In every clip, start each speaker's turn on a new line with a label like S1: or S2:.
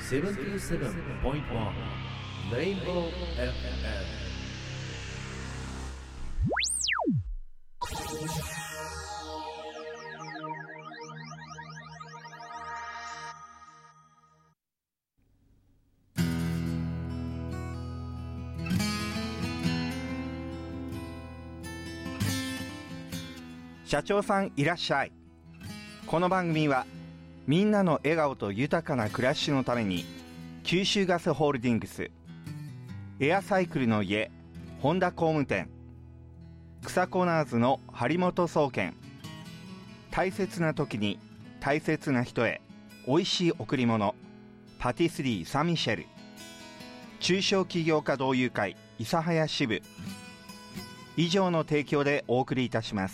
S1: 77.1 Rainbow FM。
S2: 社長さんいらっしゃい。この番組はみんなの笑顔と豊かな暮らしのために九州ガスホールディングス、エアサイクルの家本田工務店、草コナーズの張本総研、大切な時に大切な人へおいしい贈り物パティスリーサンミシェル、中小企業家同友会諫早支部以上の提供でお送りいたします。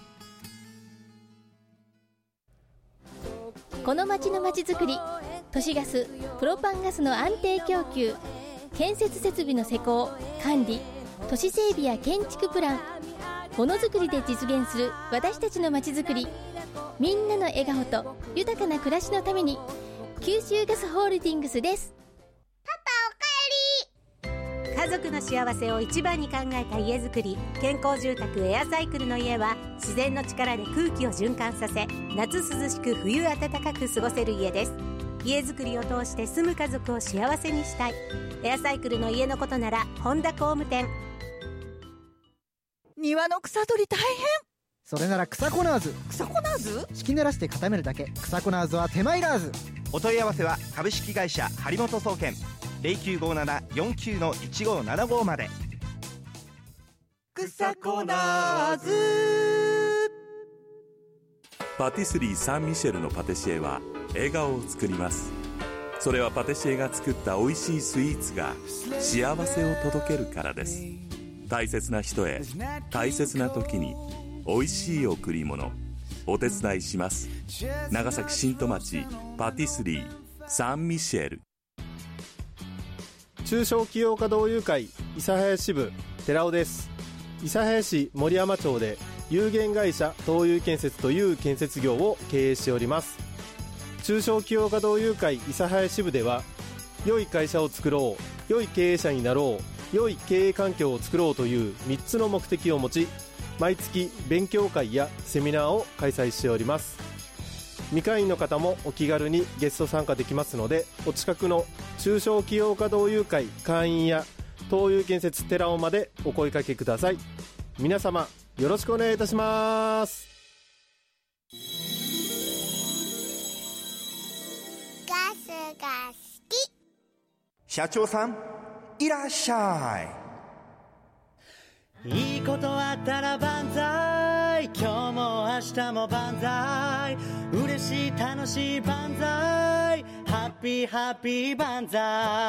S3: この町のまちづくり、都市ガス、プロパンガスの安定供給、建設設備の施工、管理、都市整備や建築プラン、ものづくりで実現する私たちのまちづくり、みんなの笑顔と豊かな暮らしのために九州ガスホールディングスです。
S4: パパおかえり。家族の幸せを一番に考えた家づくり、健康住宅エアサイクルの家は自然の力で空気を循環させ、夏涼しく冬暖かく過ごせる家です。家づくりを通して住む家族を幸せにしたい。エアサイクルの家のことなら本田工務店。
S5: 庭の草取り大変。
S6: それなら草コナーズ。
S5: 草コナーズ？
S6: 敷き濡らして固めるだけ。草コナーズは手間いらず。
S2: お問い合わせは株式会社張本総研 0957-49-1575 まで。
S5: 草コナーズ。
S7: パティスリーサンミシェルのパティシエは笑顔を作ります。それはパティシエが作った美味しいスイーツが幸せを届けるからです。大切な人へ大切な時に美味しい贈り物、お手伝いします。長崎新戸町パティスリーサンミシェル。
S8: 中小企業家同友会諫早支部寺尾です。諫早市森山町で有限会社東友建設という建設業を経営しております。中小企業家同友会諫早支部では、良い会社を作ろう、良い経営者になろう、良い経営環境を作ろうという3つの目的を持ち、毎月勉強会やセミナーを開催しております。未会員の方もお気軽にゲスト参加できますので、お近くの中小企業家同友会会員や東友建設寺尾までお声掛けください。皆様よろしくお願いいたします。
S4: ガスが好き。
S2: 社長さんいらっしゃ
S9: い。いいことあったら万歳、今日も明日も万歳、嬉しい楽しい万歳、ハッピーハッピー万歳。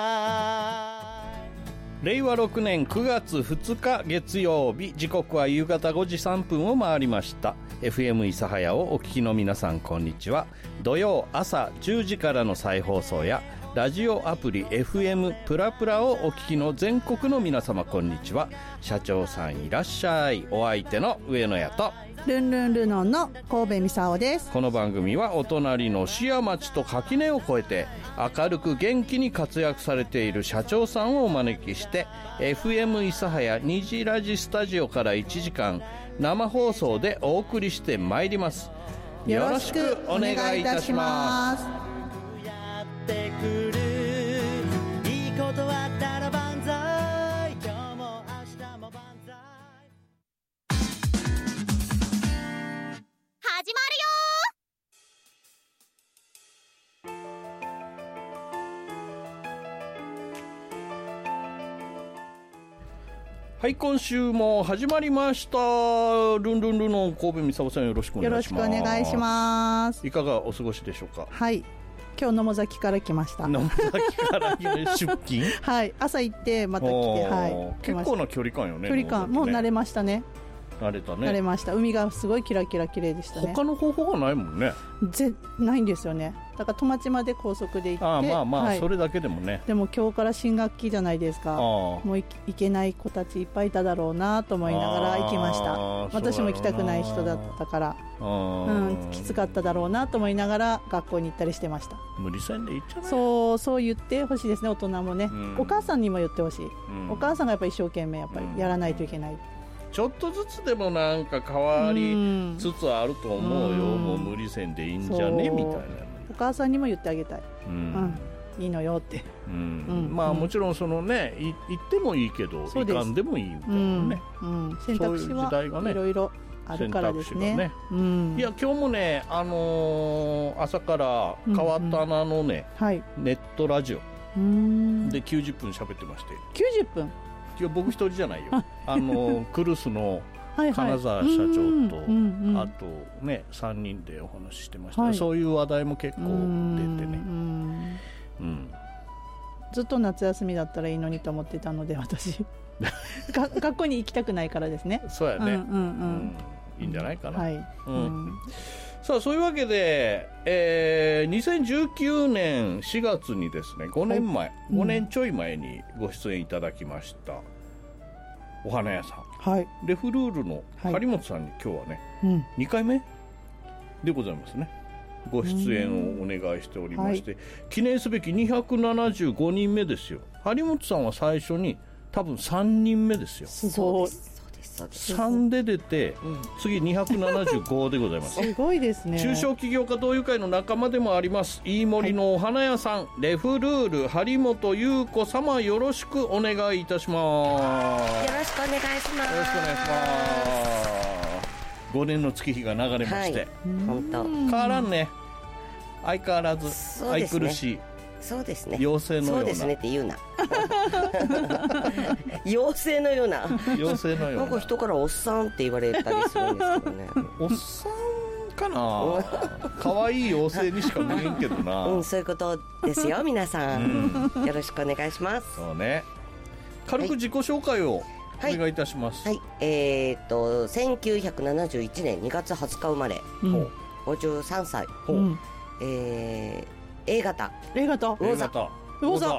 S10: 令和6年9月2日月曜日、時刻は夕方5時3分を回りました。 FM 諫早をお聞きの皆さん、こんにちは。土曜朝10時からの再放送やラジオアプリ FM プラプラをお聞きの全国の皆様、こんにちは。社長さんいらっしゃい。お相手の上野屋と
S5: ルンルンルノンの神戸美沙です。
S10: この番組はお隣の椎谷町と垣根を越えて明るく元気に活躍されている社長さんをお招きして、 FM 諫早虹ラジスタジオから1時間生放送でお送りしてまいります。よろしくお願いいたします。
S9: やってくる、いいことあったら万歳、今日も明日も万歳。
S4: 始まるよ。
S10: はい、今週も始まりました。ルンルンルの神戸美沙さん、よろしくお願いします。
S5: よろしくお願いします。
S10: いかがお過ごしでしょうか。
S5: はい、今日野母崎から来ました。
S10: 野母崎から出勤
S5: はい、朝行ってまた来て、はい、
S10: 結構な距離感よね。
S5: 距離感もう慣れましたね。
S10: 慣れたね。
S5: 慣れました。海がすごいキラキラ綺麗でしたね。
S10: 他の方法がないもんね。
S5: ないんですよね。だから戸町まで高速で行って、
S10: はい、それだけでもね。
S5: でも今日から新学期じゃないですか。もう行けない子たちいっぱいいただろうなと思いながら行きました。私も行きたくない人だったから、きつかっただろうなと思いながら学校に行ったりしてました。
S10: 無理せんでいいんじゃない？
S5: そう言ってほしいですね、大人もね。お母さんにも言ってほしい。お母さんがやっぱり一生懸命やっぱりやらないといけない。
S10: ちょっとずつでもなんか変わりつつあると思うよ。もう無理せんでいいんじゃねみたいな。
S5: お母さんにも言ってあげたい。いいのよって。
S10: まあもちろんそのね、行ってもいいけど行かんでもいいみたいなね。
S5: 選択肢はいろいろあるからですね。
S10: いや今日もね、朝から変わった穴のね、ネットラジオで90分喋ってまして。
S5: 90分？
S10: いや僕一人じゃないよ。クルスの金沢社長とあとね3人でお話ししてました。そういう話題も結構出てね。
S5: ずっと夏休みだったらいいのにと思ってたので私学校に行きたくないからですね。
S10: そうやね。いいんじゃないかな。さあそういうわけで、2019年4月にですね5年前、5年ちょい前にご出演いただきましたお花屋さん、レフルールの張本さんに今日はね、2回目でございますね。ご出演をお願いしておりまして、記念すべき275人目ですよ。張本さんは最初に多分3人目ですよ。
S5: すごい。
S10: 3で出て、次275でございます。
S5: すごいですね。
S10: 中小企業家同友会の仲間でもあります飯森のお花屋さん、レフルール張本優子様、よろしくお願いいたします。
S11: よろしくお願いします。
S10: よろしくお願いします。5年の月日が流れまして、
S11: 本当
S10: 変わらんね。相変わらず愛くるしい。
S11: そうですね。
S10: 妖精のような。
S11: そうですねって言うな。妖精のような。
S10: 妖精のような。
S11: なんか人からおっさんって言われたりするんですけどね。
S10: おっさんかな。可愛い妖精にしか見えんけどな。
S11: そういうことですよ皆さん。よろしくお願いします。
S10: そうね。軽く自己紹介をお願いいたします。
S11: はい。1971年2月20日生まれ。53歳。A 型。
S5: A 型。
S11: 魚座。
S5: 魚座。
S11: はい。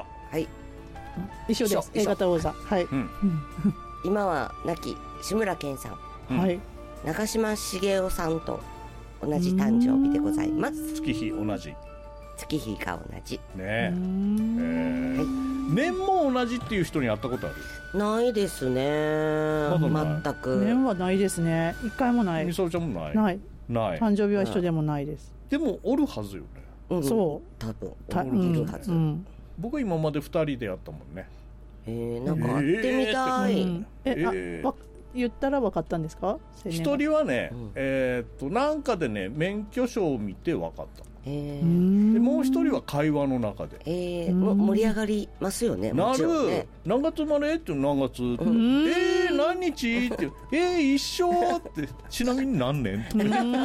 S5: 一緒です。A 型魚座。はい。
S11: 今は亡き志村けんさん。
S5: はい。
S11: 長嶋茂雄さんと同じ誕生日でございます。
S10: 月日同じ。
S11: 月日が同じ。
S10: ね。年も同じっていう人に会ったことある？
S11: ないですね。全く。
S5: 年はないですね。一回もない。
S10: みさおちゃんもない？
S5: ない。
S10: ない。
S5: 誕生日は一緒でもないです。
S10: でもおるはずよね。
S5: そう
S11: 多分いるはず。
S10: 僕は今まで2人でやったもんね。
S11: なんか会ってみたい。
S5: 言ったら分かったんですか？
S10: 一人はね、なんかでね免許証を見て分かった。でもう一人は会話の中で。
S11: 盛り上がりますよね。
S10: なる。何月生まれって何月。何日って一緒ってちなみに何年って。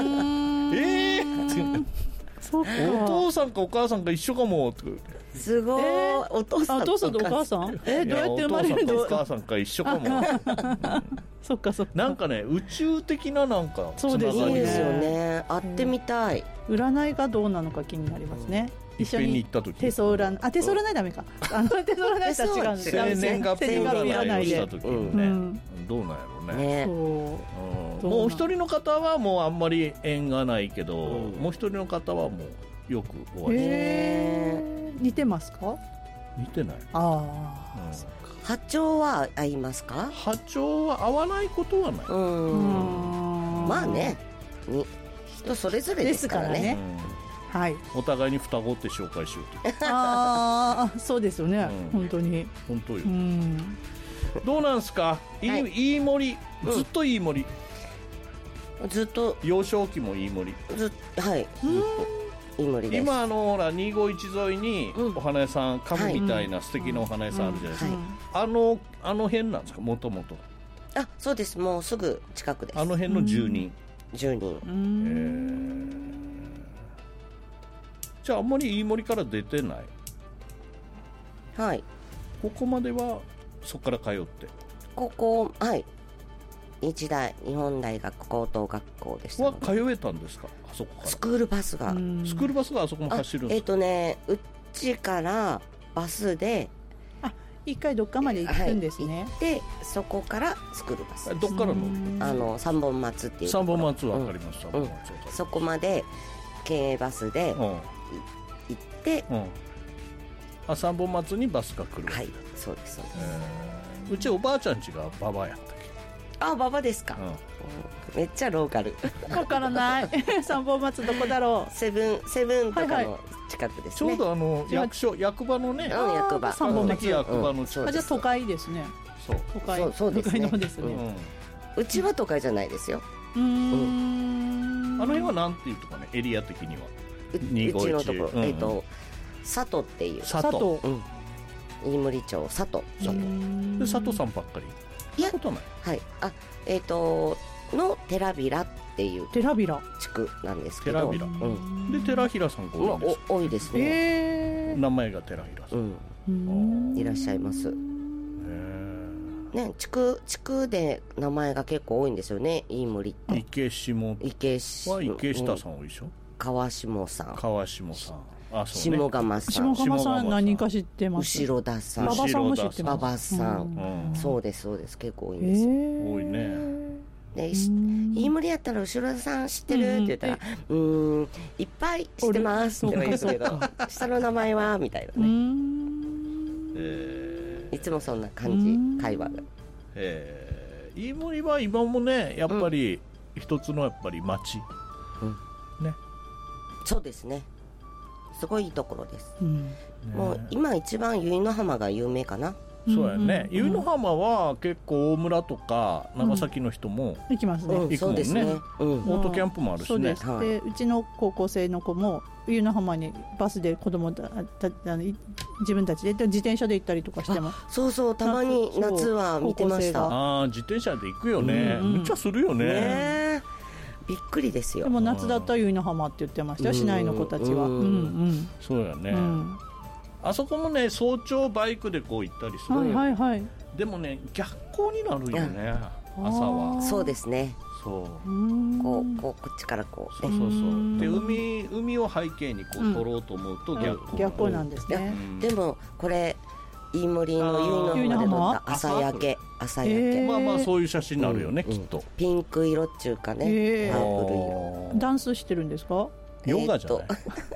S10: お父さんかお母さんか一緒かもって。
S11: すごい。お父さんとお母さん。
S5: どうやって生まれるの？
S10: お母さんか一緒かも。
S5: そっかそっか。
S10: なんかね宇宙的ななんか
S11: そうですね。いいですよね。会ってみたい。
S5: 占いがどうなのか気になりますね。
S10: 一緒に行った時。
S5: 手相占い。手相占いダメか。手相占いとは違うんです。
S10: 生年月日占いした時にね。どうなんやろうね。もう一人の方はもうあんまり縁がないけど、もう一人の方はもうよくお会いして。
S5: 似てますか？
S10: 似てない。
S11: 波長は合いますか？
S10: 波長は合わないことはない。
S11: まあね、人それぞれですからね。
S5: はい。
S10: お互いに双子って紹介しようと。
S5: そうですよね。本当に。
S10: 本当よ。どうなんすか？いい森、ずっといい森。
S11: ずっと。
S10: 幼少期もいい森。
S11: はい。ずっと。
S10: 今ほら251沿いにお花屋さん、カフェみたいな素敵なお花屋さんあるじゃないですか。あの辺なんですか、もともと。
S11: そうです。もうすぐ近くです。
S10: あの辺の住人。
S11: じ
S10: ゃああんまりいい森から出てない。
S11: はい。
S10: ここまではそこから通って。
S11: はい。 日大日本大学高等学校でしたので。
S10: 通えたんですか、あそこから。
S11: スクールバスが
S10: あそこも走るんですか。
S11: うちからバスで
S5: 一回どっかまで行くんですね。
S11: でそこからスクールバス。
S10: どっからの
S11: 三本松っていう
S10: 三本松わかります、
S11: そこまで県営バスで行って、
S10: 三本松にバスが来るわけ。
S11: はい、そうですそうです。
S10: うちおばあちゃん家が馬場やったっけ。
S11: 馬場ですか。めっちゃローカル。
S5: わからない三本松どこだろう。
S11: セブンとかの近くですね。
S10: ちょうど役場のね、
S11: 役場
S5: 三本松
S10: 役場の近く。
S5: じゃあ都会ですね。都会。
S11: そうですね。
S5: 都会のですね。
S11: うちは都会じゃないですよ。
S10: あの辺はなんていうとかね、エリア的には
S11: うちのところ佐藤っていう
S10: 佐藤、
S11: 飯盛町佐藤
S10: で佐藤さんばっかり。
S11: いや
S10: ことない。
S11: はい、の寺平っていう地区なんですけど。
S10: 寺平。で寺平さんが多いんですか。
S11: 多いですね。
S10: 名前が寺平さん。
S11: いらっしゃいます。ね、地区で名前が結構多いんですよね。飯盛って。
S10: 池下は池下さん多いでしょ。
S11: 川下さん。下釜さん。
S5: 下釜さん何人か知ってます。
S11: 後ろ田さん。
S5: 馬場さんも知ってます。
S11: 馬場さん。そうです結構多いんですよ。
S10: 多いね。
S11: で飯盛やったら後ろ田さん知ってるって言ったらいっぱい知ってますって言うんけど、下の名前はみたいなね。いつもそんな感じ、会話が。
S10: 飯盛は今もねやっぱり一つのやっぱり町、ね。
S11: そうですね、すごいいいところです。もう今一番由比ヶ浜が有名かな。
S10: そうやね。由比ヶ浜は結構大村とか長崎の人も
S5: 行きますね。
S10: 行くもんね。オートキャンプもあるしね。
S5: でうちの高校生の子も由比ヶ浜にバスで子供自分たちで自転車で行ったりとかしても。
S11: そうたまに夏は見てました。
S10: 自転車で行くよね。めっちゃするよね。
S11: びっくりですよ。
S5: でも夏だったら由比ヶ浜って言ってましたよ、市内の子たちは。
S10: そうやね。あそこもね早朝バイクでこう行ったりする。でもね逆光になるよね、朝は。
S11: そうですね。こっちからこう。
S10: そうで海を背景にこう撮ろうと思うと逆
S5: 光なんですね。
S11: でもこれ飯盛の由比ヶ浜で撮った朝焼け。
S10: まあそういう写真になるよね、きっと。
S11: ピンク色っちゅうかね、パープル色。
S5: ダンスしてるんですか。
S10: ヨガじゃない。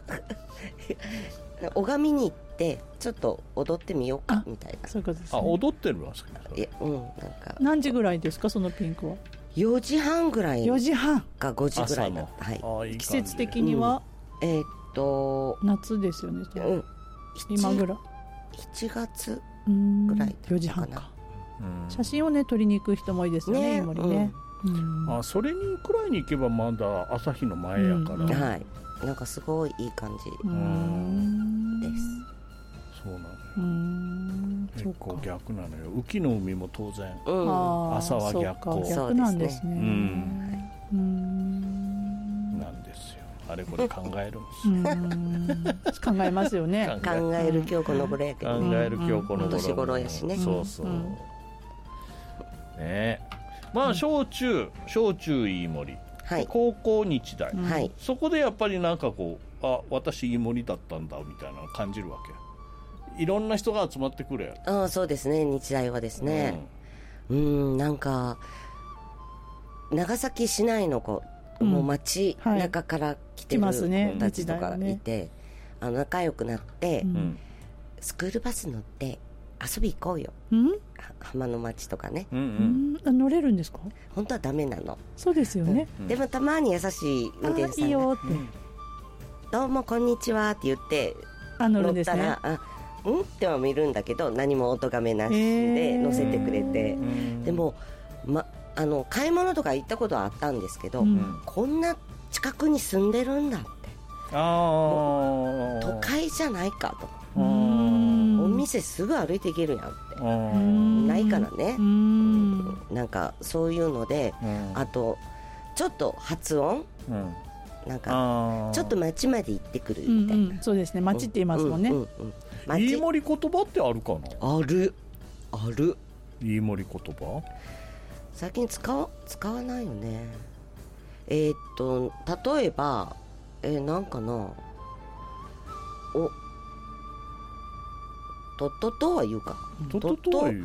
S11: 拝みに行ってちょっと踊ってみようかみたいな。
S5: そういうことですね。
S10: 踊ってるんですか。
S11: なんか
S5: 何時ぐらいですか、そのピンクは。
S11: 4時半ぐらい。
S5: 4時半
S11: か5時ぐらいの。
S5: 季節的には夏ですよね。今ぐらい
S11: 7月ぐらい
S5: 4時半か。写真をね撮りに行く人も多いですよね、今ね。
S10: それにくらいに行けばまだ朝日の前やから。
S11: はい、なんかすごいいい感じです。
S10: そうなのよ。結構逆なのよ。雨季の海も当然朝は
S5: 逆なんですね。
S10: なんですよ。あれこれ考えるんです。
S5: 考えますよね。
S11: 考える今日この頃やけど。
S10: 考える今日この
S11: 年頃やしね。
S10: そうね。まあ小中飯盛。高校日大、そこでやっぱりなんかこう私飯盛だったんだみたいなの感じるわけ。いろんな人が集まってくるやん。
S11: そうですね、日大はですね。なんか長崎市内の子、もう街中から来てる子たちとかいて、仲良くなって、スクールバス乗って遊び行こうよ、浜の町とかね。
S5: 乗れるんですか。
S11: 本当はダメなの。
S5: そうですよね。
S11: でもたまに優しい運転手さんがいいよってどうもこんにちはって言って乗ったらっては見るんだけど、何もお咎めなしで乗せてくれて。でも買い物とか行ったことはあったんですけど、こんな近くに住んでるんだって。都会じゃないかと。お店すぐ歩いていけるやんってないからね。なんかそういうので、あとちょっと発音、なんかちょっと町まで行ってくるみたいな。
S5: そうですね、町って言いますもんね。
S10: 飯盛言葉ってあるかな。
S11: ある
S10: 飯盛言葉。
S11: 最近使わないよね。例えばなんかな、とっととは言うか。
S10: とっととは言うよ。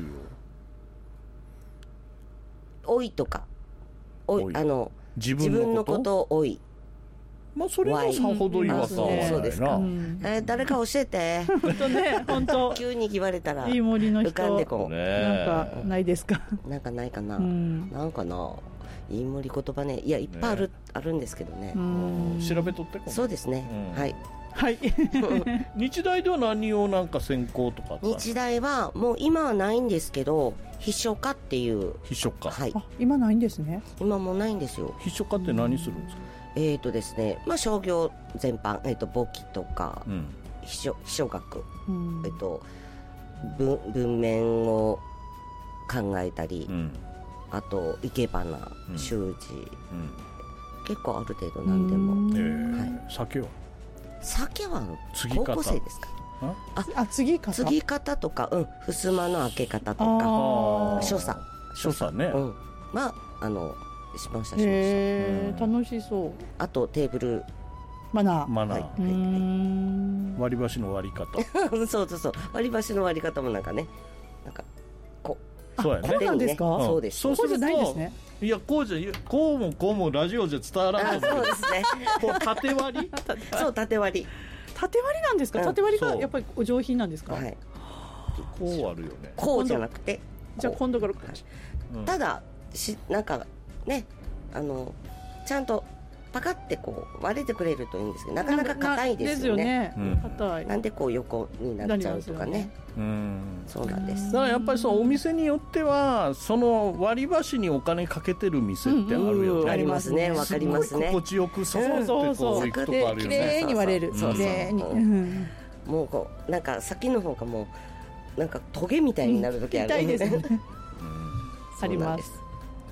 S11: おいとか、自分のことをおい。
S10: まあそれはさほど言わさないな。
S11: そうですか。誰か教えて。
S5: 本当ね、本当。
S11: 急に言われたら。
S5: いい森の人。
S11: 浮かんでこう。
S5: なんかないですか。
S11: なんかないかな。なんかな。いい森言葉ね。いやいっぱいあるんですけどね。
S10: 調べとってこ。
S11: そうですね。はい。
S5: はい。
S10: 日大では何をなんか専攻とか。
S11: 日大はもう今はないんですけど、秘書科っていう。
S10: 秘書科。
S11: はい。
S5: 今ないんですね。
S11: 今もうないんですよ。
S10: 秘書科って何するんですか。
S11: ですね、まあ商業全般、簿記とか、秘書学、文面を考えたり、あと生け花、習字、結構ある程度何でも。はい。酒は高校生ですか。
S5: 継ぎ
S11: 方とか、襖の開け方とか、所作
S10: ね。
S11: まあしました。
S5: 楽しそう。
S11: あとテーブル
S5: マナー。
S10: 割り箸の割り方。
S11: そう割り箸の割り方もなんかね、なんかこう。
S10: そうやね。
S5: こうなんですか。
S11: そうです。
S5: そうじゃないですね。
S10: いやこうもラジオじゃ伝わらない。
S11: そうですね。
S10: こう縦割り。
S11: そう縦割り。
S5: 縦割りなんですか。縦割りがやっぱりお上品なんですか。
S11: はい。
S10: こうあるよね。
S11: こうじゃなくて。
S5: じゃあ今度から。
S11: ただなんかね、ちゃんとパカってこう割れてくれるといいんですけど、なかなか硬いですよね。なんでこう横になっちゃうとかね。そうなんです。
S10: だからやっぱりお店によってはその割り箸にお金かけてる店ってあるよね。
S11: ありますね。わかりますね。
S10: 心地よくそう行くとこあるよね。
S5: 綺麗に割れる。綺麗に。
S11: もうこうなんか先の方がもうなんかトゲみたいになる時ある。
S5: 痛いですね。あります。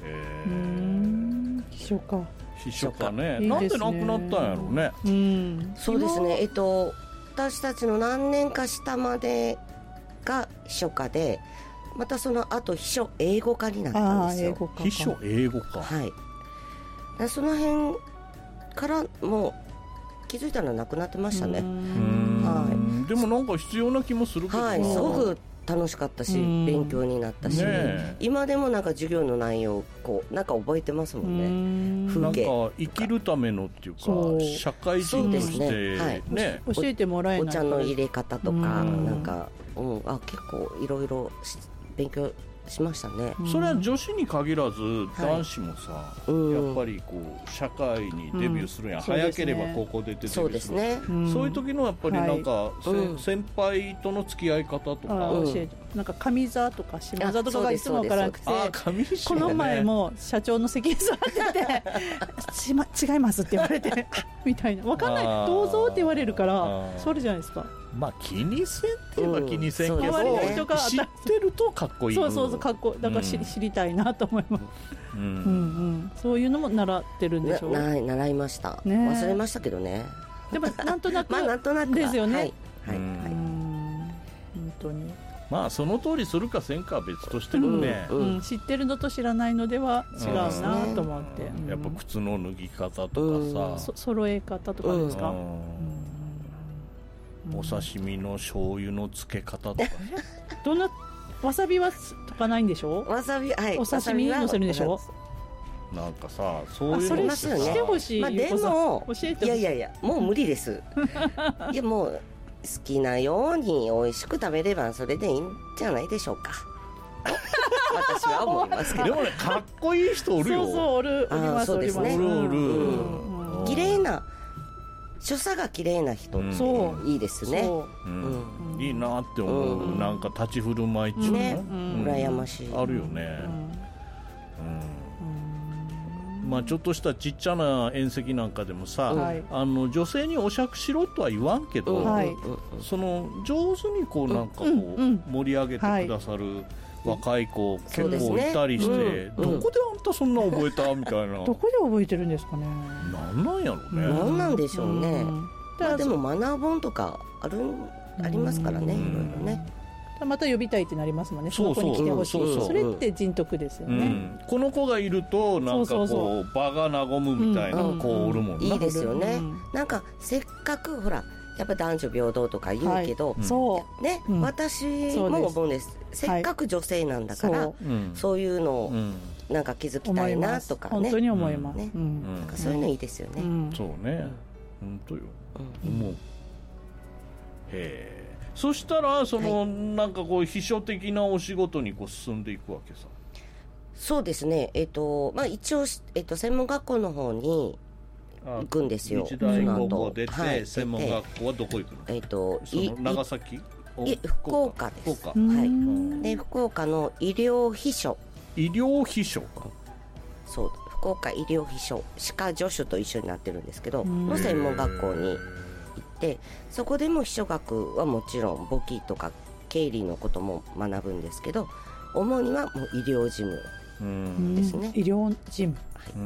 S5: 秘書かね。
S10: なんでなくなったんやろうね。
S11: そうですね。私たちの何年か下までが秘書科で、またその後秘書英語科になったんですよ。
S10: 秘書英語科。
S11: はい。その辺からもう気づいたらなくなってましたね。はい。
S10: でもなんか必要な気もするけど。
S11: はい。すごく楽しかったし、勉強になったし、今でもなんか授業の内容こうなんか覚えてますもんね。
S10: なんか生きるためのっていうか社会人としてね、
S5: 教えてもらえない。
S11: お茶の入れ方とかなんか結構いろいろ勉強しましたね。
S10: それは女子に限らず男子もさ、やっぱりこう社会にデビューするんや、早ければ高校でデビューする。
S11: そうですね。
S10: そういう時のやっぱりなんか先輩との付き合い方とか、
S5: なんか上座とか下座とかがいつも分からなくて、この前も社長の席に座ってて違いますって言われてみたいな、分かんないどうぞって言われるからそれじゃないですか。
S10: まあ気にせんって言えば気にせんけど、知ってるとかっこいい。
S5: そうかっこいい。だから知りたいなと思います。そういうのも習ってるんでしょう。
S11: 習いました。忘れましたけどね。
S5: でもなんとなく
S11: なんとなく
S5: ですよね。
S11: はい
S5: 本当に。
S10: まあその通りするかせんかは別としてもね、
S5: 知ってるのと知らないのでは違うなと思って。
S10: やっぱ靴の脱ぎ方とかさ、
S5: 揃え方とかですか。
S10: お刺身の醤油の漬け方とかね。
S5: どんなわさびはとかないんでしょ。
S11: わさび、はい。
S5: お刺身に乗せるんでしょ。
S10: なんかさ、そういう
S5: それしてほしい。
S11: まあでもいやもう無理です。いやもう好きなように美味しく食べればそれでいいんじゃないでしょうか。私は思いますけど。
S10: でもね、かっこいい人おるよ。
S5: そうおります。
S11: そうですね。綺麗な。所作が綺麗な人いいですね。
S10: いいなって思う。なんか立ち振る舞いっていう
S11: の羨ましい
S10: あるよね。まあちょっとしたちっちゃな宴席なんかでもさ、女性にお酌しろとは言わんけど、その上手にこうなんかこう盛り上げてくださる若い子結構いたりして、どこであんたそんな覚えたみたいな。
S5: どこで覚えてるんですかね。
S10: なんなんやろうね。
S11: なんなんでしょうね。でもマナー本とかありますからね、いろいろね。
S5: また呼びたいってなりますもんね。その子に来てほしい。それって人徳ですよね。
S10: この子がいるとなんかこう場が和むみたいな子おるもんね。
S11: いいですよね。なんかせっかくほらやっぱ男女平等とか言うけど、
S5: そう
S11: ね、私も思うんです。せっかく女性なんだからそういうのをなんか気づきたいなとかね。
S5: 本当に思います。
S11: なんかそういうのいいですよね。
S10: そうね。本当よ。思う。そしたらその、なんかこう秘書的なお仕事にこう進んでいくわけさ。
S11: そうですね。まあ一応専門学校の方に行くんですよ。
S10: 日大高校出て、専門学校はどこ行くの？長崎？
S11: 福岡です。はい。で福岡の医療秘書。
S10: 医療秘書か。
S11: そう。福岡医療秘書歯科助手と一緒になってるんですけどの専門学校に行ってそこでも秘書学はもちろん簿記とか経理のことも学ぶんですけど主にはもう医療事務ですね。
S5: 医療事務、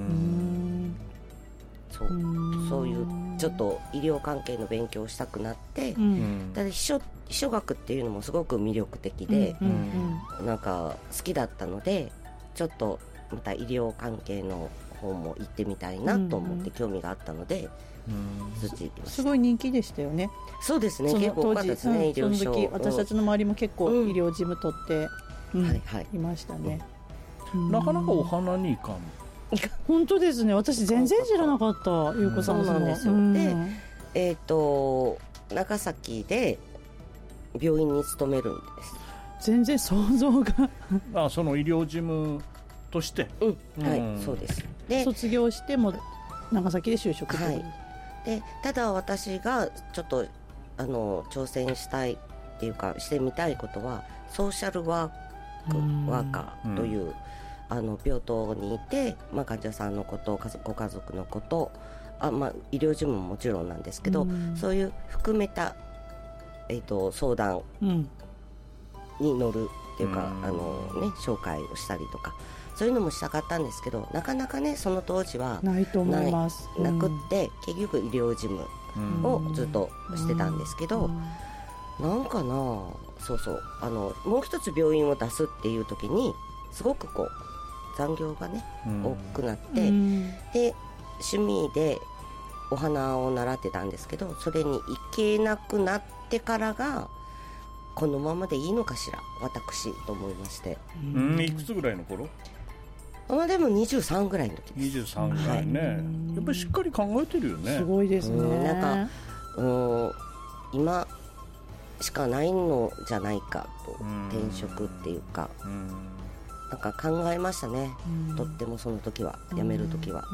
S11: そういうちょっと医療関係の勉強をしたくなってただ秘書学っていうのもすごく魅力的でなんか好きだったのでちょっとまた医療関係の方も行ってみたいなと思って興味があったので、そっち行きました。
S5: すごい人気でしたよね。
S11: そうですね。結構多かったですね。医療
S5: その時私たちの周りも結構医療事務取っていましたね。
S10: なかなかお花に行かん。
S5: 本当ですね。私全然知らなかった。ゆうこさん。
S11: そうなんですよ。で、長崎で病院に勤めるんです。
S5: 全然想像が
S10: その医療事務として、
S11: はい、そうです。で
S5: 卒業しても長崎で就職する、
S11: でただ私がちょっと挑戦したいっていうかしてみたいことはソーシャルワーカーという、病棟にいて、患者さんのことご家族のこと医療事務ももちろんなんですけど、そういう含めた、相談に乗るっていうか、紹介をしたりとかそういうのもしたかったんですけどなかなかねその当時は
S5: ないと思います。
S11: なくって結局医療事務をずっとしてたんですけど、なんかなもう一つ病院を出すっていう時にすごくこう残業がね、多くなって、で趣味でお花を習ってたんですけどそれに行けなくなってからがこのままでいいのかしら私と思いまして。
S10: いくつぐらいの頃？
S11: でも23ぐらいの時です。
S10: 23ぐらいね、やっぱりしっかり考えてるよね。
S5: すごいですね。
S11: なんか今しかないのじゃないかと転職っていうかなんか考えましたね。とってもその時は辞める時は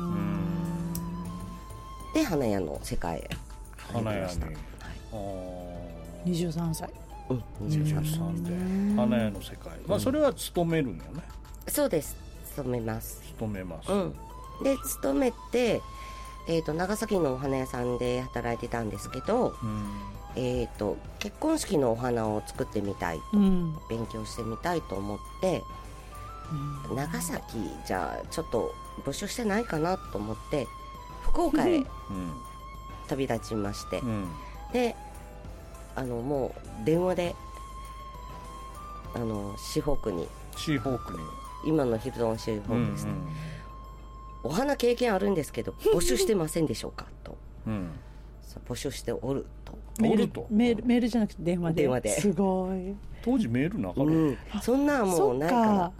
S11: で花屋の世界へ入りました。
S5: 23歳
S10: 23で花屋の世界、それは勤めるんよね。
S11: そうです。勤めます。で勤めて、長崎のお花屋さんで働いてたんですけど、結婚式のお花を作ってみたいと、勉強してみたいと思って、長崎じゃあちょっと募集してないかなと思って福岡へ旅立ちまして、でもう電話でシーホークに今のヒルトンシーホークですね、お花経験あるんですけど募集してませんでしょうかと、募集しておると。
S5: メールじゃなくて電話ですごい。
S10: 当時メールなかった、
S11: そんなんもうないから。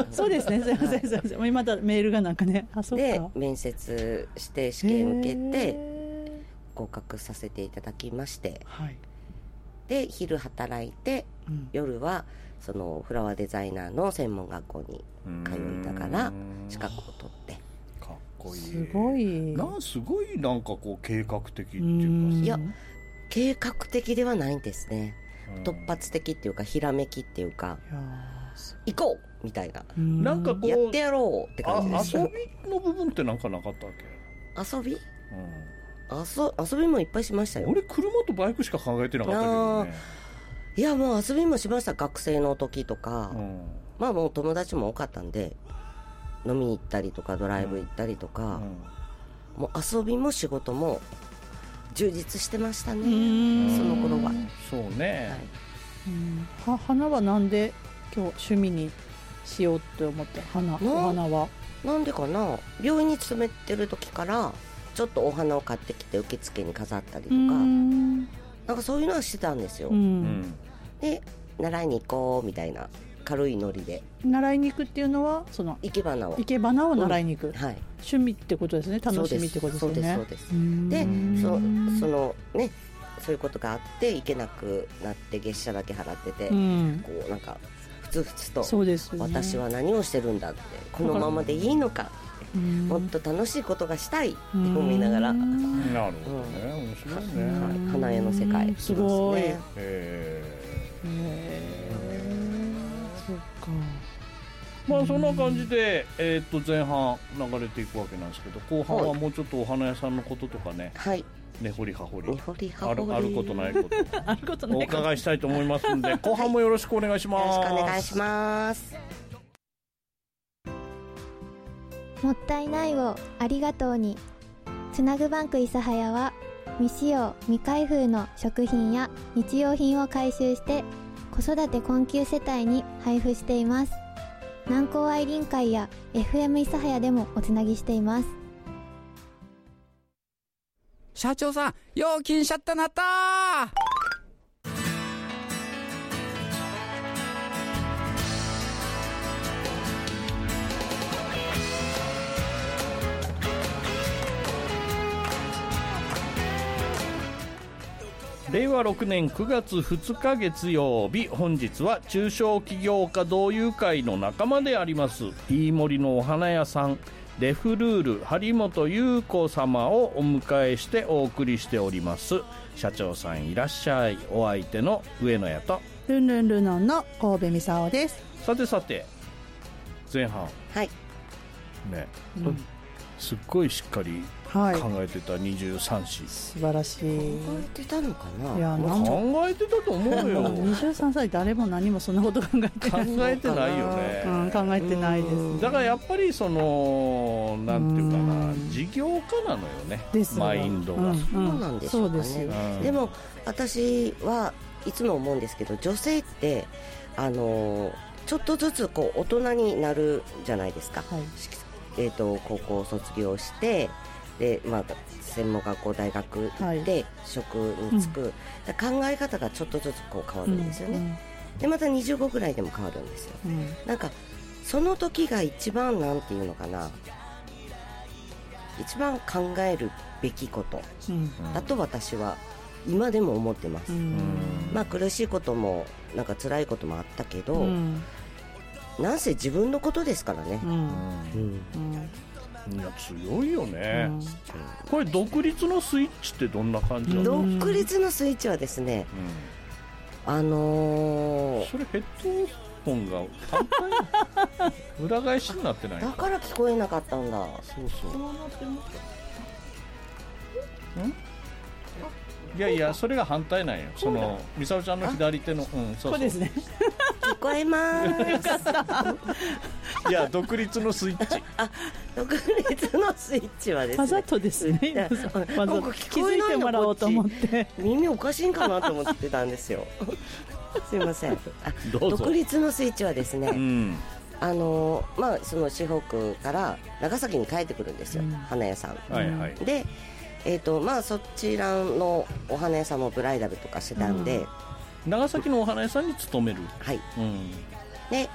S5: そうですね。すいませんすいません。またメールがなんかね。
S11: で面接して試験受けて合格させていただきまして、で昼働いて、夜はそのフラワーデザイナーの専門学校に通いながら資格を取って。
S10: かっこいい。
S5: すごい。
S10: すごいなんかこう計画的っていうか。
S11: いや計画的ではないんですね。突発的っていうかひらめきっていうか行こうみたいな、
S10: なんかこう
S11: やってやろうって感じです。
S10: 遊びの部分ってなんかなかったわけ？
S11: 遊び？遊びもいっぱいしましたよ。
S10: 俺車とバイクしか考えてなかったけどね。
S11: いやもう遊びもしました。学生の時とか、もう友達も多かったんで飲みに行ったりとかドライブ行ったりとか、もう遊びも仕事も充実してましたね、その頃は。
S10: そうね、
S5: 花はなんで今日趣味にしようって思ってお花は
S11: なんでかな。病院に勤めてる時からちょっとお花を買ってきて受付に飾ったりとかなんかそういうのはしてたんですよ。で習いに行こうみたいな軽いノリで。
S5: 習いに行くっていうのはその
S11: 生け花を
S5: 習いに行く、はい、趣味ってことですね。楽しみってことですね。
S11: そうです。でそのねそういうことがあって行けなくなって月謝だけ払ってて、こうなんかふつふつとそうです、ね、私は何をしてるんだってこのままでいいのかってもっと楽しいことがしたいって思いながら。なるほどね、面白いね。花屋の世界
S5: すごい。そっか。
S10: まあそんな感じで、前半流れていくわけなんですけど、後半はもうちょっとお花屋さんのこととかね、根掘り葉掘りあることないことお伺いしたいと思いますので、後半もよろしくお願いします。
S11: よろしくお願いします。
S12: もったいないをありがとうに、つなぐバンク諫早は未使用未開封の食品や日用品を回収して子育て困窮世帯に配布しています。南高愛林会や FM 諫早でもおつなぎしています。
S13: 社長さん、料金しちゃったなったー。
S10: 令和6年9月2日月曜日、本日は中小企業家同友会の仲間であります飯森のお花屋さんレフルール張本優子様をお迎えしてお送りしております。社長さんいらっしゃい。お相手の上野屋と
S5: ルンルンルノンの神戸美沙夫です。
S10: さて前半ね、すっごいしっかり考えてた23子、
S5: 素晴らしい。考
S11: えてたのかな。
S10: いや、考えてたと思うよ。
S5: 23歳誰も何もそんなこと考えてない。
S10: 考えてないよね。
S5: 考えてないです。
S10: だからやっぱりそのなんていうかな、事業家なのよね、マインドが。
S11: そうなんですよね。でも私はいつも思うんですけど、女性ってちょっとずつこう大人になるじゃないですか。高校を卒業してで、専門学校大学行って職に就く、考え方がちょっとずつこう変わるんですよね。でまた25ぐらいでも変わるんですよ。なんかその時が一番なんていうのかな、一番考えるべきことだと私は今でも思ってます。苦しいこともなんか辛いこともあったけど、なんせ自分のことですからね。
S10: いや強いよね。これ独立のスイッチってどんな感じなの？
S11: 独立のスイッチはですね、
S10: それヘッドホンが反対裏返しになってない
S11: だから聞こえなかったんだ。
S10: いやそれが反対なんよ。その美沙夫ちゃんの左手の
S5: そうですね。
S11: 聞こえますよか
S10: ったいや独立のスイッチ
S11: 独立のスイッチはですね、
S5: わざとですね。気づいてもらおうと思って
S11: 耳おかしいんかなと思ってたんですよすいません。独立のスイッチはですね、その市北から長崎に帰ってくるんですよ、花屋さん、でそちらのお花屋さんもブライダルとかしてたんで、
S10: 長崎のお花屋さんに勤める。
S11: で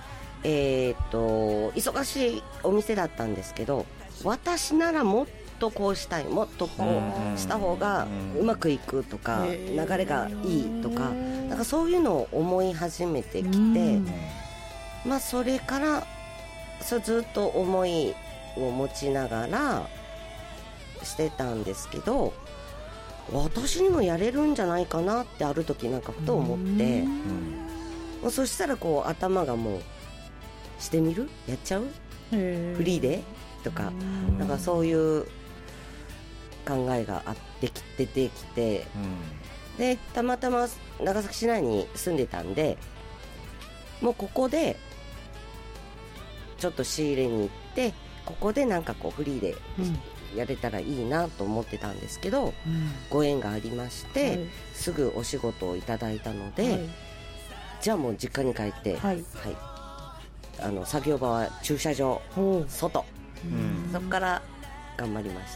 S11: 忙しいお店だったんですけど、私ならもっとこうしたい、もっとこうした方がうまくいくとか、流れがいいとか、なんかそういうのを思い始めてきて、それからずっと思いを持ちながらしてたんですけど、私にもやれるんじゃないかなってある時なんかふと思って、そしたらこう頭がもうしてみる、やっちゃう、フリーでとか、なんかそういう考えが出てきて、でたまたま長崎市内に住んでたんで、もうここでちょっと仕入れに行って、ここでなんかこうフリーでやれたらいいなと思ってたんですけど、ご縁がありまして、すぐお仕事をいただいたので、 じゃあもう実家に帰って、はい、作業場は駐車場外、そこから頑張りました。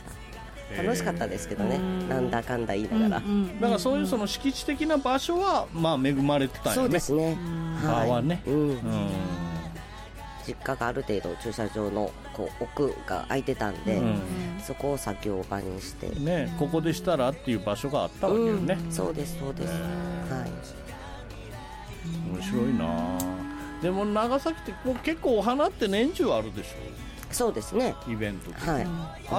S11: 楽しかったですけどね、なんだかんだ言いながら、
S10: だからそういうその敷地的な場所はまあ恵まれてたよね。
S11: そうですね、
S10: はね、
S11: 実家がある程度駐車場のこう奥が空いてたんで、そこを作業場にして、
S10: ね、ここでしたらっていう場所があったわけよね。
S11: そうですそうです、はい、
S10: 面白いな。でも長崎って結構お花って年中あるでしょ。
S11: そうですね、
S10: イベントで、
S11: はい、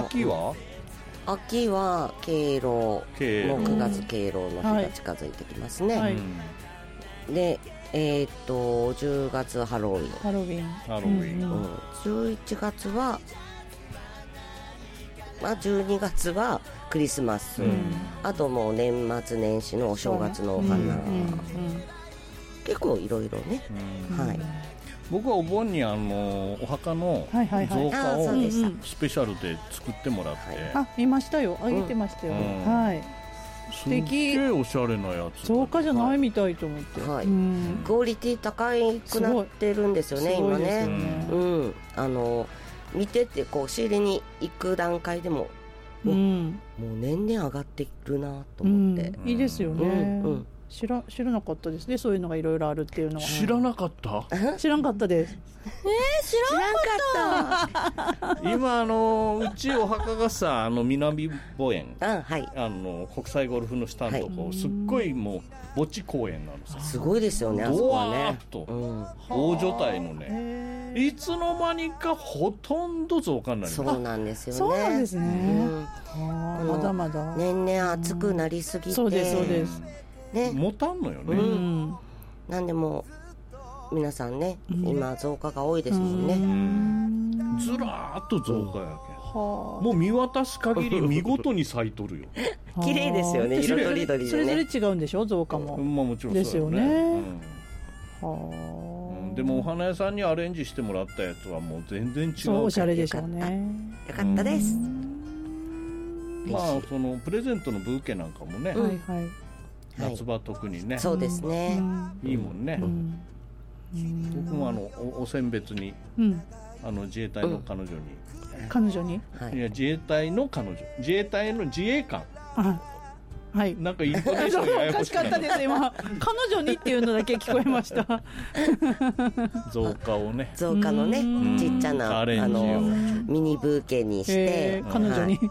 S11: 秋は敬老の9月敬老の日が近づいてきますね、で10月ハロウィン、11月は、12月はクリスマス、あともう年末年始のお正月のお花、結構いろいろね、はい、
S10: 僕はお盆にお墓の造花をスペシャルで作ってもらって、
S5: 見ましたよ、あげてましたよ、はい、素敵、
S10: すっげえおしゃれなやつ、
S5: 造花じゃないみたいと思って、
S11: クオリティ高くなってるんですよね、今ね、見ててこう仕入れに行く段階でも、もう年々上がってるなと思って、
S5: いいですよね、知らなかったですね、そういうのがいろいろあるっていうのは。
S10: 知らなかった？
S5: 知らなかったです。
S11: 知らなかった。
S10: 今うちお墓がさ南墓園、国際ゴルフの下のとこ、すっごいもう墓地公園なのさ。
S11: すごいですよね、あそこはね。
S10: ドワーッと大所帯のね、いつの間にかほとんど増加になります。
S11: そうなんですよね。
S5: そうなんですね。まだまだ
S11: 年々暑くなりすぎて、
S5: そうですそうです
S11: ね、
S10: 持たんのよね、
S11: なんでも皆さんね、今増加が多いですもん
S10: ね、ずらーっと増加やけ、もう見渡す限り見事に咲いとるよ。
S11: 綺麗ですよね、色とりどりでね。
S5: それぞれ違うんでしょ、増加も。
S10: もちろん
S5: ですよね。
S10: でもお花屋さんにアレンジしてもらったやつはもう全然違う。
S5: そうおしゃれでしょうね。
S11: よかったです。
S10: そのプレゼントのブーケなんかもね、夏場特にね、
S11: そうですね、
S10: いいもんね。僕もお選別に自衛隊の彼女に、いや自衛隊の彼女、自衛隊の自衛官、なんかイントネーションややこし
S5: かったです今。彼女にっていうのだけ聞こえました。
S10: 造花をね、
S11: 造花のね、ちっちゃな
S10: アレンジを
S11: ミニブーケにして、
S5: 彼女に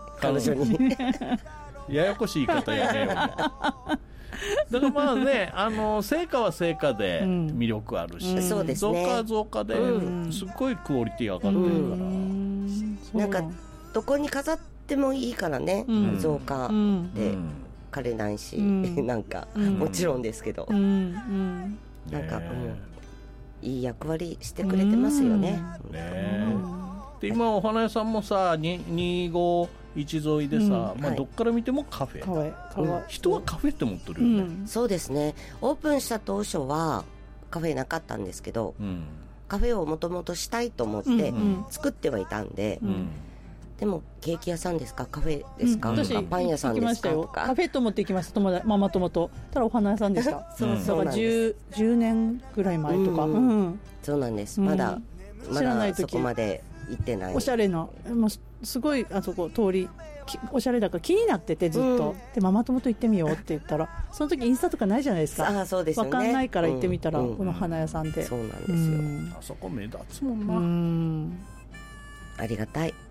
S10: ややこしい言い方やね。だからまあね、成果は成果で魅力あるし、
S11: そうですね、
S10: 増加は増加ですっごいクオリティ上がってる
S11: から、なんかどこに飾ってもいいからね、増加で枯れないし、なんかもちろんですけど、なんかいい役割してくれてますよね。
S10: で今お花屋さんもさ、251沿いでさ、どっから見てもカフェ、人はカフェって思ってるよね。
S11: そうですね、オープンした当初はカフェなかったんですけど、カフェをもともとしたいと思って作ってはいたんで、でもケーキ屋さんですか、カフェですか、パン屋さんですかとか、
S5: カフェと思って行きました、ママ友と。ただお花屋さんでした。そうだから10年ぐらい前とか。
S11: そうなんです、まだそこまで行ってない。
S5: おしゃれな、もうすごいあそこ通りおしゃれだから気になっててずっと、でママ友と行ってみようって言ったら、その時インスタとかないじゃないですか。
S11: そうですよね、
S5: 分かんないから行ってみたら、この花屋さんで。
S11: そうなんですよ、
S10: あそこ目立つもんな。
S11: ありがたい。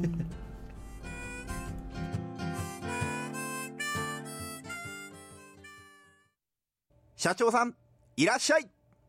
S2: 社長さんいらっしゃい。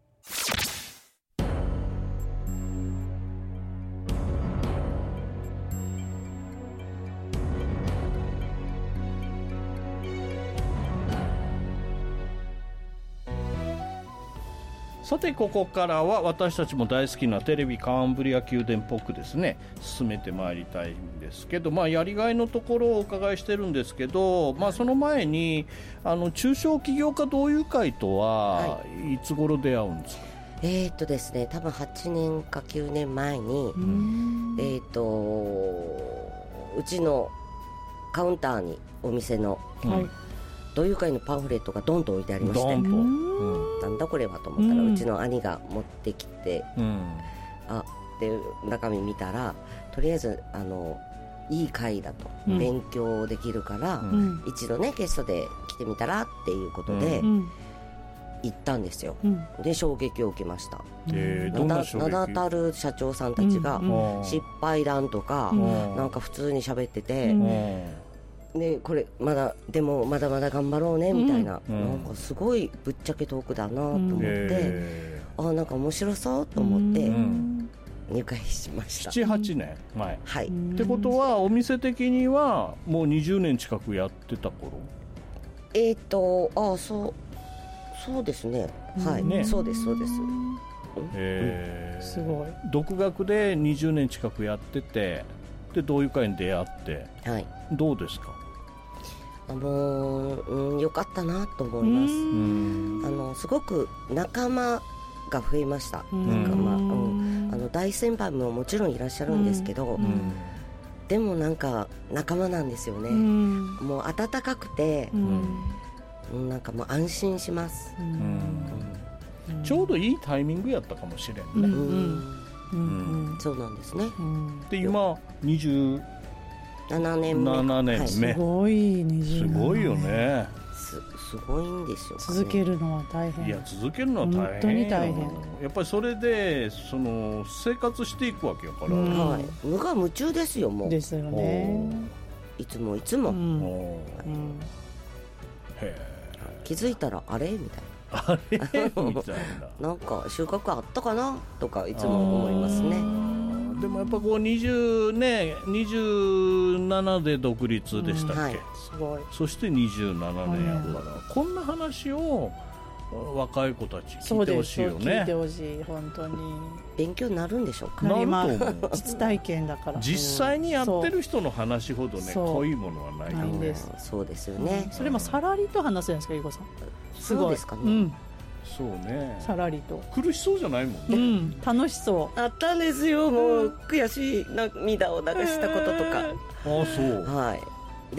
S10: さてここからは私たちも大好きなテレビカンブリア宮殿っぽくですね進めてまいりたいんですけど、やりがいのところをお伺いしてるんですけど、その前に中小企業家同友会とはいつ頃出会うんですか？
S11: ですね、多分8年か9年前にうちのカウンターにお店の、 同友会のパンフレットがドンと置いてありまして、なんだこれはと思ったら、うちの兄が持ってきて、で中身見たら、とりあえずいい会だと、勉強できるから、一度ねゲストで来てみたらっていうことで、行ったんですよ、で衝撃を受けました。
S10: どんな衝撃？
S11: 名だたる社長さんたちが失敗談とか、なんか普通に喋ってて、でこれでもまだまだ頑張ろうねみたいな、なんかすごいぶっちゃけトークだなと思って、なんか面白そうと思って、入会しました。
S10: 7,8 年前、
S11: はい、
S10: ってことはお店的にはもう20年近くやってた頃？
S11: そうですね、はい、ね、そうですそうです。
S5: すごい。
S10: 独学で20年近くやってて、で同友会に出会って、
S11: はい、
S10: どうですか？
S11: よかったなと思います。すごく仲間が増えました。仲間、大先輩ももちろんいらっしゃるんですけど、でもなんか仲間なんですよね。もう温かくて、なんかもう安心します。
S10: ちょうどいいタイミングやったかもしれんね。
S11: そうなんですね。
S10: で今27年目。
S5: すごい20年。
S10: すごいよね。
S11: すごいんですよ、ね。
S5: 続けるのは大変。
S10: いや続けるのは大変。
S5: 本当に大変。
S10: やっぱりそれで生活していくわけやから。
S11: はい。無我夢中ですよもう。
S5: ですよね。
S11: いつもいつも。気づいたらあれみたいな。
S10: あれみたいな。
S11: なんか収穫あったかなとかいつも思いますね。
S10: でもやっぱこう27で独立でしたっけ、はい、
S5: すごい。
S10: そして27年やから、こんな話を若い子たち聞いてほしいよね。
S5: 聞いてほしい。本当に
S11: 勉強になるんでしょうか。
S10: なると思う。
S5: 実体験だから
S10: 実際にやってる人の話ほどね濃いものはないよね。
S11: そうですよね。
S5: それもさらりと話せるんですか、ゆうこさん。
S11: そうですかね。
S10: そうね。
S5: さらりと
S10: 苦しそうじゃないもんね。
S5: 楽しそう。
S11: あったんですよ。もう悔しい涙を流したこととか。
S10: そう。
S11: はい。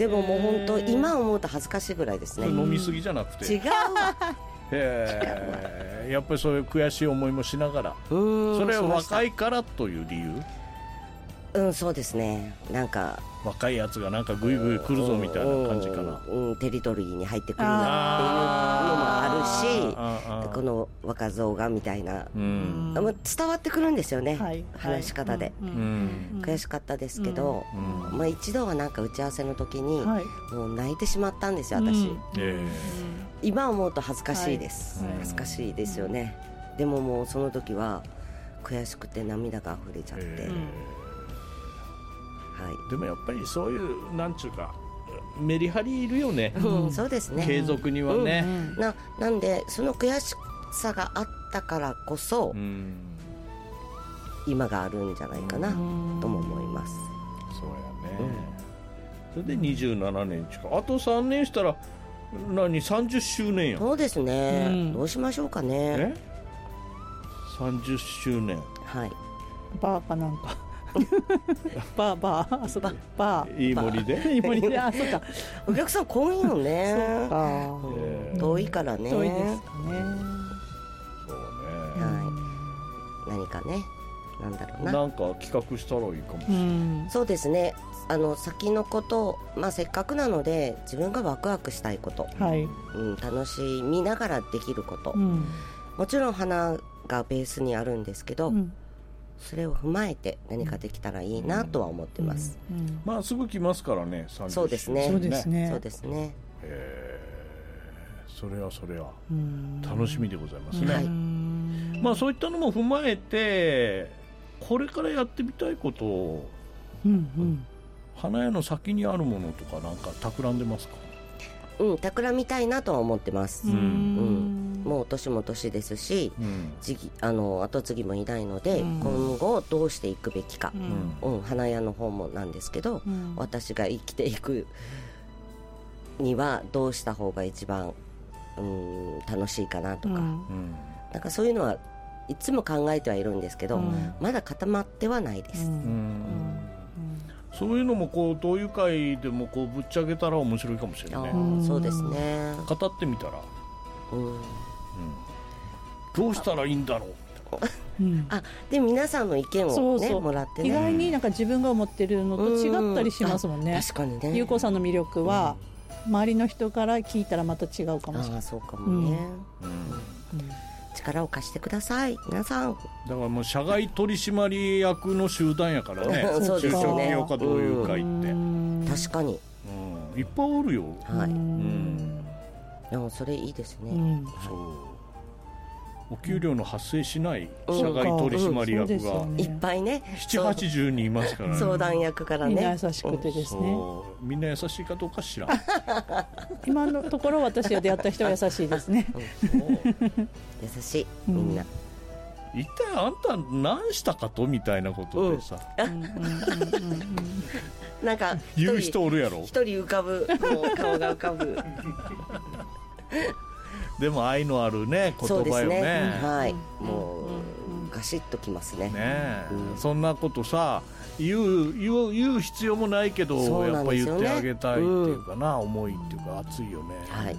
S11: でももう本当今思うと恥ずかしいぐらいですね。
S10: 飲みすぎじゃなくて。
S11: 違う。
S10: やっぱりそういう悔しい思いもしながら。それは若いからという理由？
S11: そうですね。なんか
S10: 若いやつがなんかグイグイ来るぞみたいな感じかな。
S11: テリトリーに入ってくるなっていうのもあるし、この若造がみたいな、伝わってくるんですよね、話し方で。悔しかったですけど、一度はなんか打ち合わせの時にもう泣いてしまったんですよ、私。今思うと恥ずかしいです。恥ずかしいですよね。でももうその時は悔しくて涙が溢れちゃって。
S10: でもやっぱりそういうなんちゅうかメリハリいるよね。
S11: そうですね。
S10: 継続にはね。
S11: なんでその悔しさがあったからこそ、今があるんじゃないかなとも思います。
S10: そうやね。それで27年近く、あと3年したら30周年や。
S11: そうですね。どうしましょうかね。
S10: 30周年。
S11: はい。
S5: バーかなんか。バー、そうか、バー。
S10: いい森で。
S5: いい森で、そうか。
S11: お客さん来んよね。そうか。遠いからね。
S5: 遠いですかね。
S10: そうね。
S11: はい。何かね、なんだろうな。
S10: なんか企画したらいいかもしれない。
S11: そうですね。先のこと、せっかくなので自分がワクワクしたいこと、楽しみながらできること、もちろん花がベースにあるんですけど、それを踏まえて何かできたらいいなとは思ってます。
S10: すぐ来ますからね。
S11: そうですね。
S5: そうですね。
S11: そうですね。
S10: それは楽しみでございますね。そういったのも踏まえてこれからやってみたいことを、花屋の先にあるものとかなんか企んでますか？
S11: 企みたいなとは思ってます。もう年も年ですし、後継ぎもいないので、今後どうしていくべきか、花屋の方もなんですけど、私が生きていくにはどうした方が一番楽しいかなとか、なんかそういうのはいつも考えてはいるんですけど、まだ固まってはないです。
S10: そういうのもこう同友会でもこうぶっちゃけたら面白いかもしれないね。
S11: そうですね。
S10: 語ってみたら、どうしたらいいんだろう。
S11: で皆さんの意見をねもらってね。
S5: 意外になんか自分が思ってるのと違ったりしますもんね。
S11: 確かにね。
S5: ゆうこさんの魅力は、周りの人から聞いたらまた違うかもしれない。
S11: そうかもね。力を貸してください皆さん。
S10: だからもう社外取締役の集団やからね。
S11: そうですね。
S10: 中小企業家同友会って。
S11: 確かに。
S10: いっぱいおるよ。
S11: はい。でもそれいいですね。
S10: そう。お給料の発生しない社外取締役が
S11: いっぱいね、
S10: 7、80人いますからね。
S11: 相談役からね。
S5: みんな優しくてですね。
S10: みんな優しいかどうか知らん。
S5: 今のところ私が出会った人は優しいですね。
S11: 優しいみんな。
S10: 一体あんた何したかとみたいなことでさ。
S11: なんか
S10: 言う人おるやろ。
S11: 一人浮かぶ、もう顔が浮かぶ。
S10: でも愛のあるね言葉よね。そうですね。
S11: はい。もうガシッときますね。
S10: ね、そんなことさ言う必要もないけど、やっぱ言ってあげたいっていうかな、思いっていうか熱いよね。
S11: はい。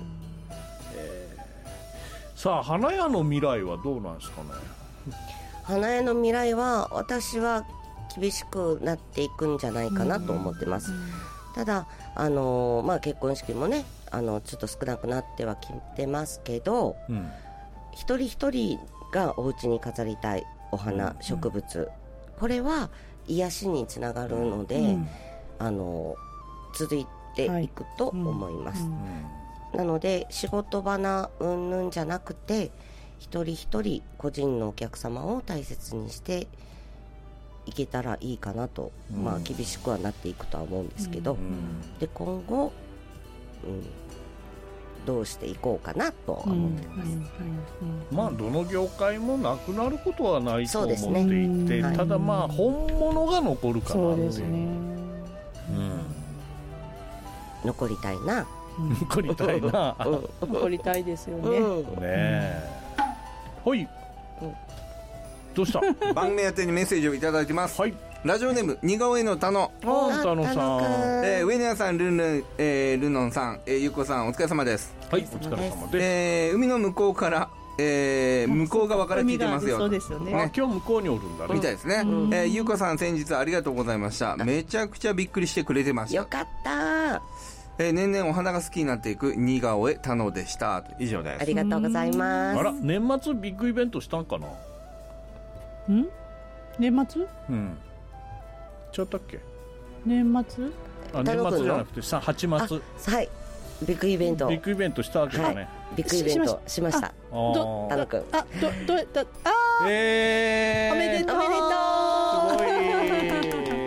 S10: さあ花屋の未来はどうなんですかね。
S11: 花屋の未来は私は厳しくなっていくんじゃないかなと思ってます。ただ結婚式もねちょっと少なくなってはきてますけど、一人一人がお家に飾りたいお花、植物、これは癒しにつながるので、続いていくと思います。なので仕事花うんぬんじゃなくて、一人一人個人のお客様を大切にしていけたらいいかなと、厳しくはなっていくとは思うんですけど、で今後、どうしていこうかなと思ってます。
S10: まあどの業界もなくなることはないと思っていて、ただまあ本物が残るかな。
S5: そうですね。
S11: 残りたいな。
S10: 残りたいな。
S5: 残りたいですよね。
S10: ねえ。はい。どうした？
S2: 番組宛てにメッセージをいただいてます。
S10: はい。
S2: ラジオネーム似顔絵の田野。
S10: 田野さん。
S2: 上野さん、ルノンさん、ゆうこさん、お疲れ様です。
S10: はい、お疲れ様です。
S2: 海の向こうから、向こう側から聞いてますよ。
S5: そうですよね。
S10: 今日向こうにおるんだね。
S2: みたいですね。ゆうこさん、先日ありがとうございました。めちゃくちゃびっくりしてくれてました。
S11: よかった。
S2: 年々お花が好きになっていく似顔絵田野でした。以上です。
S11: ありがとうございます。
S10: あら、年末ビッグイベントしたんかな。
S5: 年末？
S10: ちゃったっけ？
S5: 年末？
S10: 年末じゃなくて8月。
S11: はい。ビッグイベント。
S10: ビッグイベントしたわけだね。
S11: ビッグイベントしました。田野くん。
S5: どうやった？おめでとう。
S10: すごい。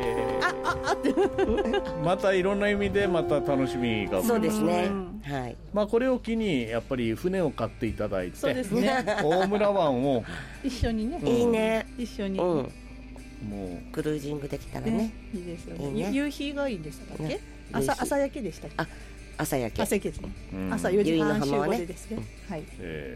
S10: またいろんな意味でまた楽しみが。
S11: そうですね。はい。
S10: まあこれを機にやっぱり船を買っていただいて、
S5: そうですね。
S10: 大村湾を
S5: 一緒にね。
S11: いいね。
S5: 一緒に。
S10: もう
S11: クルージングできたらね。
S5: いいですよね。夕日がいいんでしたっけ？朝焼けでしたっけ？
S11: 朝焼け。
S5: 朝焼けですね。朝4時半集合でですね。はい。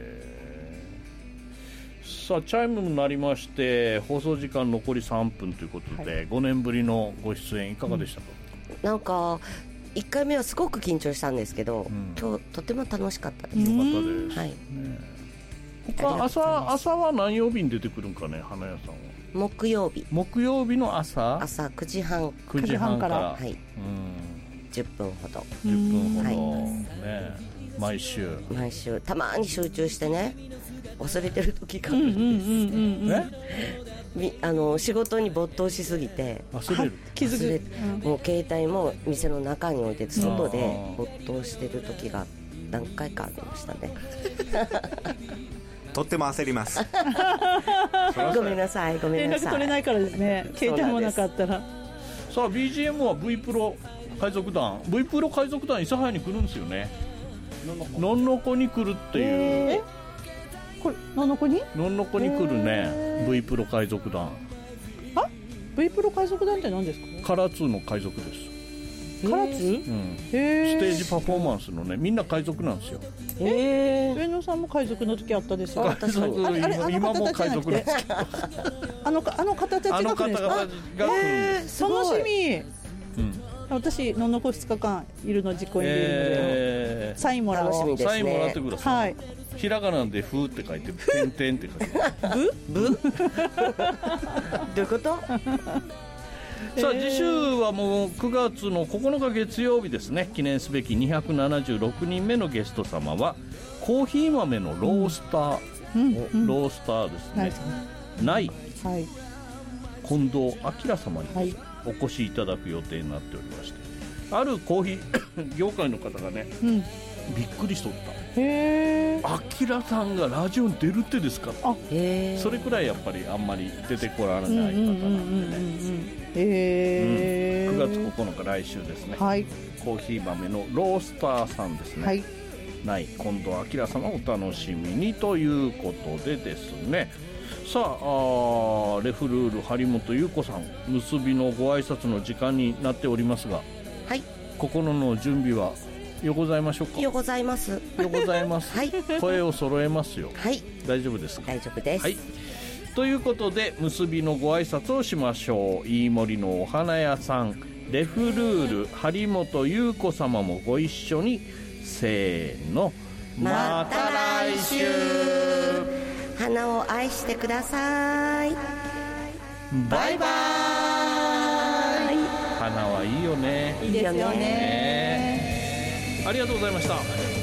S10: さあチャイムになりまして放送時間残り3分ということで、5年ぶりのご出演いかがでしたか？
S11: なんか1回目はすごく緊張したんですけど、今日とても楽しかったです。
S10: よかったです。
S11: はい。
S10: 他朝は何曜日に出てくるんかね、花屋さんは。
S11: 木曜日
S10: の朝
S11: 9時半
S10: から、
S11: はい、10分ほど
S10: ね、毎週
S11: たまに集中してね忘れてる時がある。仕事に没頭しすぎて
S5: 気づ
S11: く、もう携帯も店の中に置いて外で没頭してる時が何回かありましたね。
S2: とっても焦ります。
S11: ごめんなさい。
S5: 連絡取れないからですね。携帯もなかったら。
S10: さあ BGM は V プロ海賊団諫早に来るんですよね。のんのこに来るっていう。
S5: これのんのこに
S10: 来るね。V プロ海賊団。
S5: V プロ海賊団って何ですか？
S10: 唐津の海賊です。
S5: 唐津？
S10: ステージパフォーマンスのね、みんな海賊なんですよ。
S5: 上野さんも海賊の時あったですよ。
S10: 今も海賊なんですけど。
S5: あの方たちが来るんですか？
S10: 楽しみ。
S5: 私のんのこ2日間いるの実行委員でいるので、サインもらおう。
S11: 楽しみですね。
S10: サインもらってください。
S5: はい。
S10: ひらがなでふって書いててんてんって書いて
S11: ブどういうこと？
S10: さあ次週はもう9月の9日月曜日ですね。記念すべき276人目のゲスト様はコーヒー豆のロースター、ロースターですね、ない、はい、近藤明様にお越しいただく予定になっておりまして、あるコーヒー業界の方がね、びっくりしとった。へー、明さんがラジオに出るってですか。へー、それくらいやっぱりあんまり出てこられない方なんでね。へー、9月9日来週ですね、はい、コーヒー豆のロースターさんですね、はい、ない近藤明様をお楽しみにということでですね。さあ、レフルール張本優子さん、結びのご挨拶の時間になっておりますが、はい、心の準備はよございましょうか。
S11: よございます。
S10: よございます。はい、声を揃えますよ。
S11: はい、
S10: 大丈夫ですか。
S11: 大丈夫です。
S10: はい、ということで結びのご挨拶をしましょう。飯森のお花屋さん、レフルール張本優子様もご一緒に、せーの、また来週。
S11: 花を愛してください。
S10: バイバイ。花はいいよね。
S5: いいですよね。
S10: ありがとうございました。